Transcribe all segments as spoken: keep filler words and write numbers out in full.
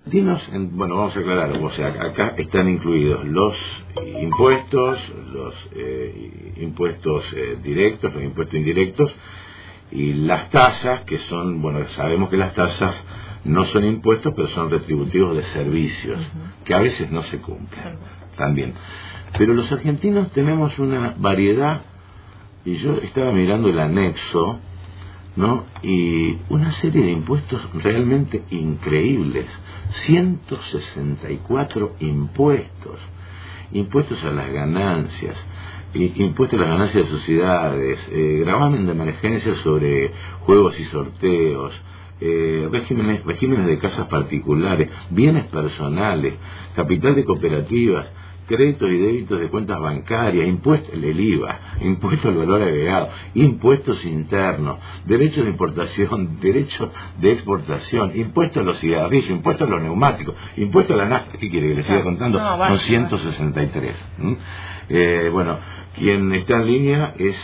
Dinos, en, bueno, vamos a aclarar, o sea, acá están incluidos los impuestos, los eh, impuestos eh, directos, los impuestos indirectos y las tasas, que son, bueno, sabemos que las tasas no son impuestos, pero son retributivos de servicios, uh-huh. que a veces no se cumplen, uh-huh. también. Pero los argentinos tenemos una variedad, y yo estaba mirando el anexo, ¿no? Y una serie de impuestos realmente increíbles, ciento sesenta y cuatro impuestos, impuestos a las ganancias, impuestos a las ganancias de sociedades, eh, gravamen de emergencia sobre juegos y sorteos, eh, regímenes, regímenes de casas particulares, bienes personales, capital de cooperativas, créditos y débitos de cuentas bancarias, impuestos, el I V A, impuestos al valor agregado, impuestos internos, derechos de importación, derechos de exportación, impuestos a los cigarrillos, impuestos a los neumáticos, impuestos a la nafta. ¿Qué quiere que le siga contando? No, vale, son ciento sesenta y tres. ¿Mm? Eh, bueno, quien está en línea es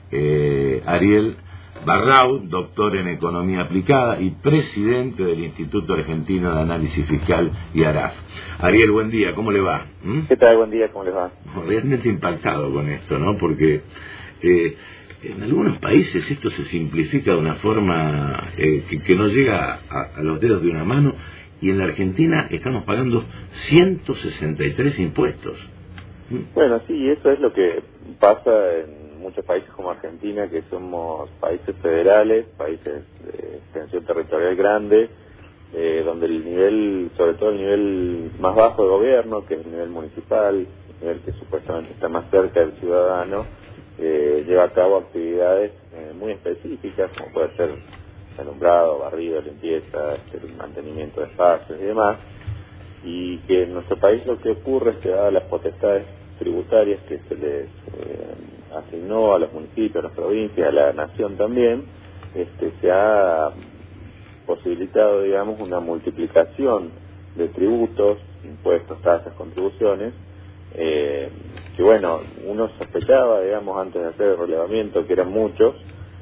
eh, Ariel Barrau, doctor en Economía Aplicada y presidente del Instituto Argentino de Análisis Fiscal y A R A F. Ariel, buen día, ¿cómo le va? ¿Mm? ¿Qué tal? Buen día, ¿cómo le va? Realmente impactado con esto, ¿no? Porque eh, en algunos países esto se simplifica de una forma eh, que, que no llega a, a los dedos de una mano, y en la Argentina estamos pagando ciento sesenta y tres impuestos. ¿Mm? Bueno, sí, eso es lo que pasa en muchos países como Argentina, que somos países federales, países de extensión territorial grande, eh, donde el nivel, sobre todo el nivel más bajo de gobierno, que es el nivel municipal, el nivel que supuestamente está más cerca del ciudadano, eh, lleva a cabo actividades eh, muy específicas, como puede ser alumbrado, barrido, limpieza, el mantenimiento de espacios y demás, y que en nuestro país lo que ocurre es que dadas las potestades tributarias que se les eh, asignó a los municipios, a las provincias, a la nación también, este, se ha posibilitado, digamos, una multiplicación de tributos, impuestos, tasas, contribuciones, eh, que bueno, uno sospechaba, digamos, antes de hacer el relevamiento que eran muchos,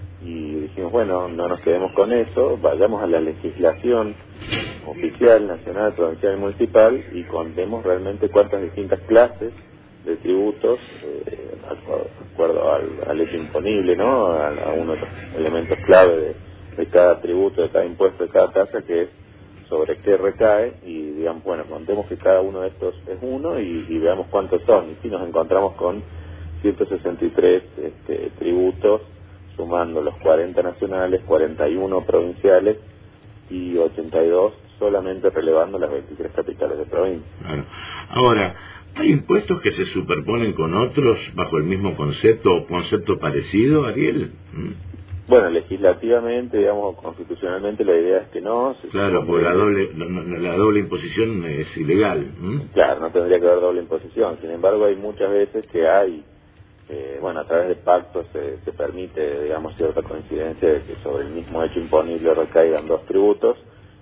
y dijimos, bueno, no nos quedemos con eso, vayamos a la legislación oficial, nacional, provincial y municipal, y contemos realmente cuántas distintas clases de tributos, eh, de acuerdo al, al hecho imponible, ¿no? A, a uno de los elementos clave de, de cada tributo, de cada impuesto, de cada tasa, que es sobre qué recae, y digamos, bueno, contemos que cada uno de estos es uno y, y veamos cuántos son. Y si nos encontramos con ciento sesenta y tres este, tributos, sumando los cuarenta nacionales, cuarenta y uno provinciales y ochenta y dos solamente relevando las veintitrés capitales de provincia. Bueno, ahora, ¿hay impuestos que se superponen con otros bajo el mismo concepto o concepto parecido, Ariel? ¿Mm? Bueno, legislativamente, digamos, constitucionalmente, la idea es que no. Se claro, porque la doble, la, la doble imposición es ilegal. ¿Mm? Claro, no tendría que haber doble imposición. Sin embargo, hay muchas veces que hay, eh, bueno, a través de pactos se, se permite, digamos, cierta coincidencia de que sobre el mismo hecho imponible recaigan dos tributos.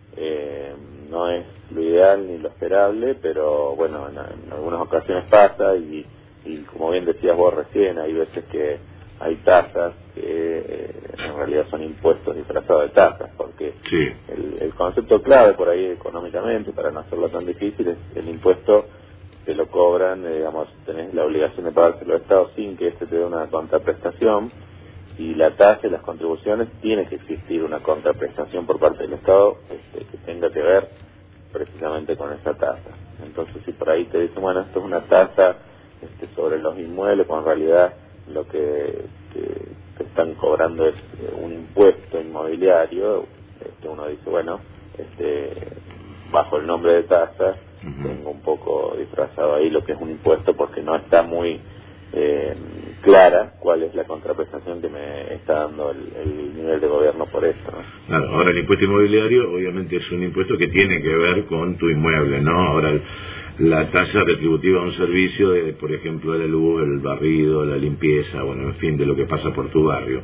Eh, no es lo ideal ni lo esperable, pero bueno, en, en algunas ocasiones pasa, y, y como bien decías vos recién, hay veces que hay tasas que eh, en realidad son impuestos disfrazados de tasas, porque sí. el, el concepto clave por ahí económicamente, para no hacerlo tan difícil, es el impuesto te lo cobran, eh, digamos, tenés la obligación de pagárselo al Estado sin que este te dé una contraprestación, y la tasa y las contribuciones tiene que existir una contraprestación por parte del Estado este, que tenga que ver precisamente con esa tasa. Entonces, si por ahí te dicen, bueno, esto es una tasa este, sobre los inmuebles, cuando en realidad lo que, que, que están cobrando es eh, un impuesto inmobiliario, este, uno dice, bueno, este, bajo el nombre de tasa, uh-huh. tengo un poco disfrazado ahí lo que es un impuesto, porque no está muy eh, clara cuál es la contraprestación que me está dando el, el nivel de gobierno por esto, ¿no? Claro, ahora el impuesto inmobiliario obviamente es un impuesto que tiene que ver con tu inmueble, ¿no? Ahora el, la tasa retributiva de un servicio, de, por ejemplo, de la luz, el barrido, la limpieza, bueno, en fin, de lo que pasa por tu barrio.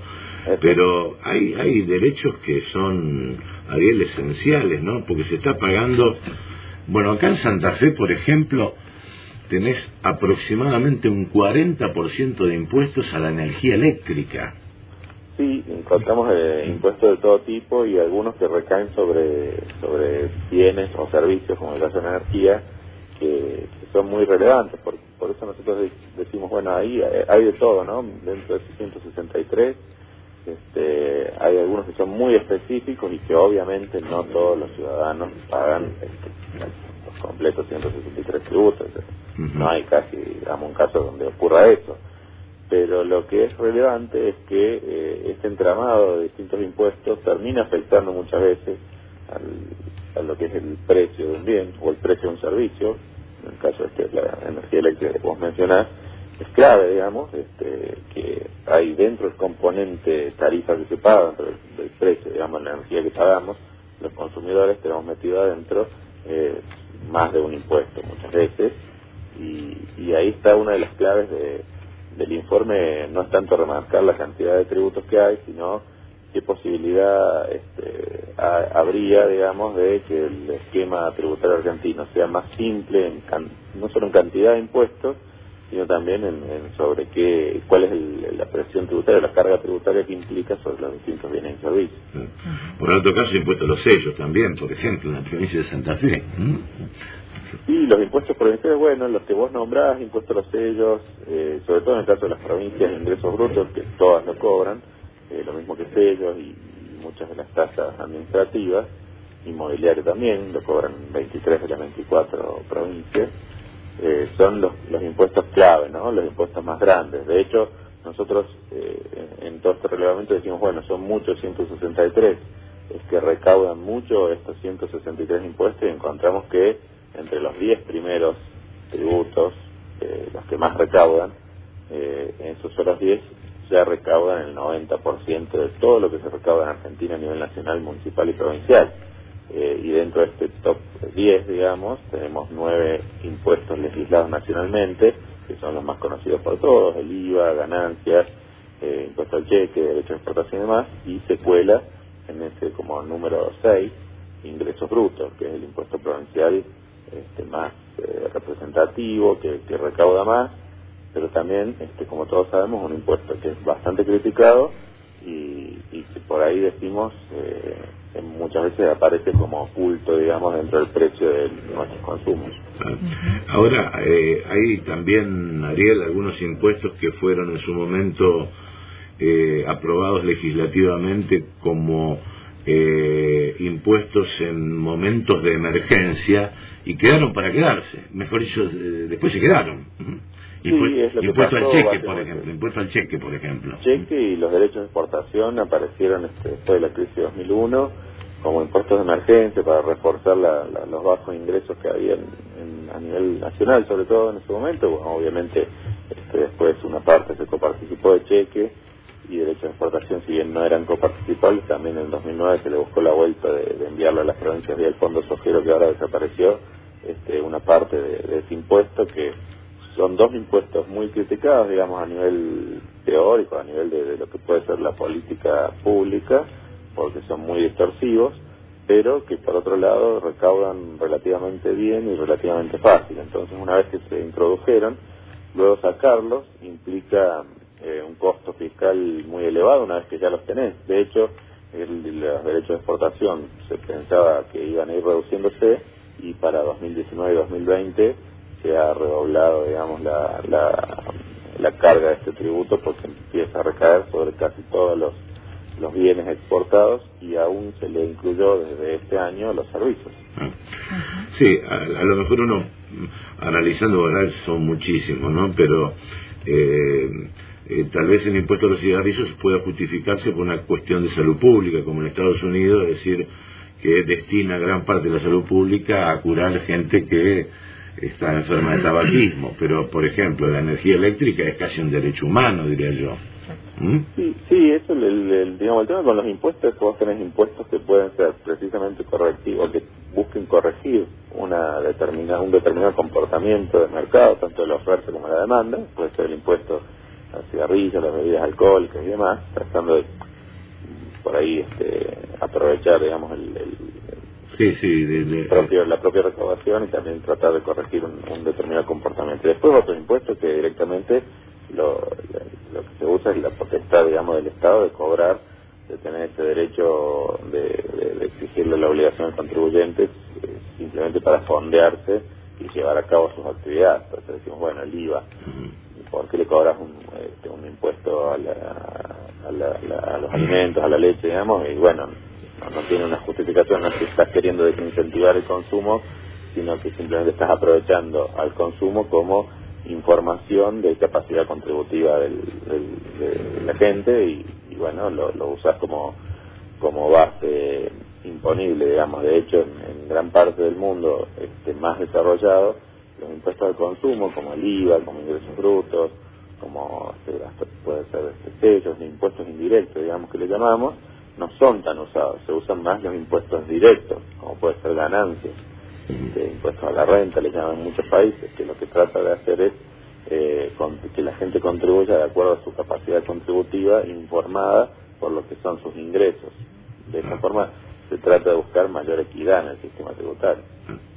Pero hay hay derechos que son, Ariel, esenciales, ¿no? Porque se está pagando, bueno, acá en Santa Fe, por ejemplo, tenés aproximadamente un cuarenta por ciento de impuestos a la energía eléctrica. sí, encontramos eh, impuestos de todo tipo y algunos que recaen sobre sobre bienes o servicios, como el caso de la energía, que, que son muy relevantes. Por, por eso nosotros decimos, bueno, ahí hay de todo, ¿no? Dentro de ciento sesenta y tres, este, hay algunos que son muy específicos y que obviamente no todos los ciudadanos pagan este, los completos ciento sesenta y tres tributos. Uh-huh. No hay casi, digamos, un caso donde ocurra eso. Pero lo que es relevante es que eh, este entramado de distintos impuestos termina afectando muchas veces al, a lo que es el precio de un bien o el precio de un servicio. En el caso de este, la energía eléctrica que vos mencionás, es clave, digamos, este, que hay dentro del componente tarifa que se paga, dentro del, del precio, digamos, la energía que pagamos, los consumidores tenemos metido adentro eh, más de un impuesto muchas veces, y, y ahí está una de las claves de del informe. No es tanto remarcar la cantidad de tributos que hay, sino qué posibilidad este, ha, habría, digamos, de que el esquema tributario argentino sea más simple, en can, no solo en cantidad de impuestos, sino también en, en sobre qué, cuál es el, la presión tributaria, la carga tributaria que implica sobre los distintos bienes y servicios. Por otro caso, impuestos a los sellos también, por ejemplo, en la provincia de Santa Fe. ¿Mm? Sí, los impuestos provinciales, bueno, los que vos nombrás, impuestos a los sellos, eh, sobre todo en el caso de las provincias de ingresos brutos, que todas lo cobran, eh, lo mismo que sellos y, y muchas de las tasas administrativas, inmobiliario también, lo cobran veintitrés de las veinticuatro provincias, eh, son los, los impuestos clave, ¿no? Los impuestos más grandes. De hecho, nosotros eh, en, en todo este relevamiento decimos, bueno, son muchos ciento sesenta y tres, es que recaudan mucho estos ciento sesenta y tres impuestos, y encontramos que entre los diez primeros tributos, eh, los que más recaudan, eh, en esos otros diez ya recaudan el noventa por ciento de todo lo que se recauda en Argentina a nivel nacional, municipal y provincial. Eh, y dentro de este top diez, digamos, tenemos nueve impuestos legislados nacionalmente, que son los más conocidos por todos: el I V A, ganancias, eh, impuesto al cheque, derecho de exportación y demás, y se cuela en ese como número seis, ingresos brutos, que es el impuesto provincial este, más eh, representativo, que, que recauda más, pero también, este, como todos sabemos, un impuesto que es bastante criticado y, y que por ahí decimos eh, que muchas veces aparece como oculto, digamos, dentro del precio de nuestros consumos. Ahora, eh, hay también, Ariel, algunos impuestos que fueron en su momento eh, aprobados legislativamente como eh, impuestos en momentos de emergencia y quedaron para quedarse, mejor dicho, eh, después se quedaron. Sí, es lo que impuesto pasó, al cheque, por ejemplo, impuesto al cheque, por ejemplo. Cheque y los derechos de exportación aparecieron este, después de la crisis de dos mil uno como impuestos de emergencia para reforzar la, la, los bajos ingresos que había en, en, a nivel nacional, sobre todo en ese momento. Bueno, obviamente este, después una parte se coparticipó de cheque y derechos de exportación, si bien no eran coparticipables, también en dos mil nueve se le buscó la vuelta de, de enviarlo a las provincias vía el fondo sojero, que ahora desapareció, este, una parte de, de ese impuesto, que son dos impuestos muy criticados, digamos, a nivel teórico, a nivel de, de lo que puede ser la política pública, porque son muy distorsivos, pero que por otro lado recaudan relativamente bien y relativamente fácil. Entonces, una vez que se introdujeron, luego sacarlos implica eh, un costo fiscal muy elevado una vez que ya los tenés. De hecho, el, los derechos de exportación se pensaba que iban a ir reduciéndose, y para dos mil diecinueve y dos mil veinte se ha redoblado, digamos, la, la, la carga de este tributo, porque empieza a recaer sobre casi todos los, los bienes exportados, y aún se le incluyó desde este año los servicios. Sí, a, a lo mejor uno, analizando, ¿verdad?, son muchísimos, ¿no? Pero eh, eh, tal vez el impuesto a los cigarrillos pueda justificarse por una cuestión de salud pública, como en Estados Unidos, es decir, que destina gran parte de la salud pública a curar gente que está enferma de tabaquismo. Pero, por ejemplo, la energía eléctrica es casi un derecho humano, diría yo. ¿Mm? Sí, sí, eso, el, el, el, digamos, el tema con los impuestos es que vos tenés impuestos que pueden ser precisamente correctivos, que busquen corregir una determinada, un determinado comportamiento del mercado, tanto de la oferta como de la demanda. Puede ser el impuesto a cigarrillos, las bebidas alcohólicas y demás, tratando de por ahí este, aprovechar, digamos, el, el Sí, sí, de, de, propio, la propia recaudación, y también tratar de corregir un, un determinado comportamiento. Y después otros impuestos que directamente lo, lo que se usa es la potestad, digamos, del Estado de cobrar, de tener ese derecho de, de, de exigirle la obligación al contribuyente, eh, simplemente para fondearse y llevar a cabo sus actividades. Entonces decimos, bueno, el I V A, ¿por qué le cobras un, este, un impuesto a, la, a, la, la, a los alimentos, a la leche, digamos? Y bueno, no, no tiene una justificación, no es que estás queriendo desincentivar el consumo, sino que simplemente estás aprovechando al consumo como información de capacidad contributiva del, del, de la gente y, y bueno, lo, lo usas como, como base imponible, digamos. De hecho, en, en gran parte del mundo este, más desarrollado, los impuestos al consumo, como el I V A, como ingresos brutos, como este, hasta puede ser este, sellos, impuestos indirectos, digamos que le llamamos, no son tan usados. Se usan más los impuestos directos, como puede ser ganancias, de impuestos a la renta, le llaman en muchos países, que lo que trata de hacer es eh, con, que la gente contribuya de acuerdo a su capacidad contributiva, informada por lo que son sus ingresos. De esa forma se trata de buscar mayor equidad en el sistema tributario.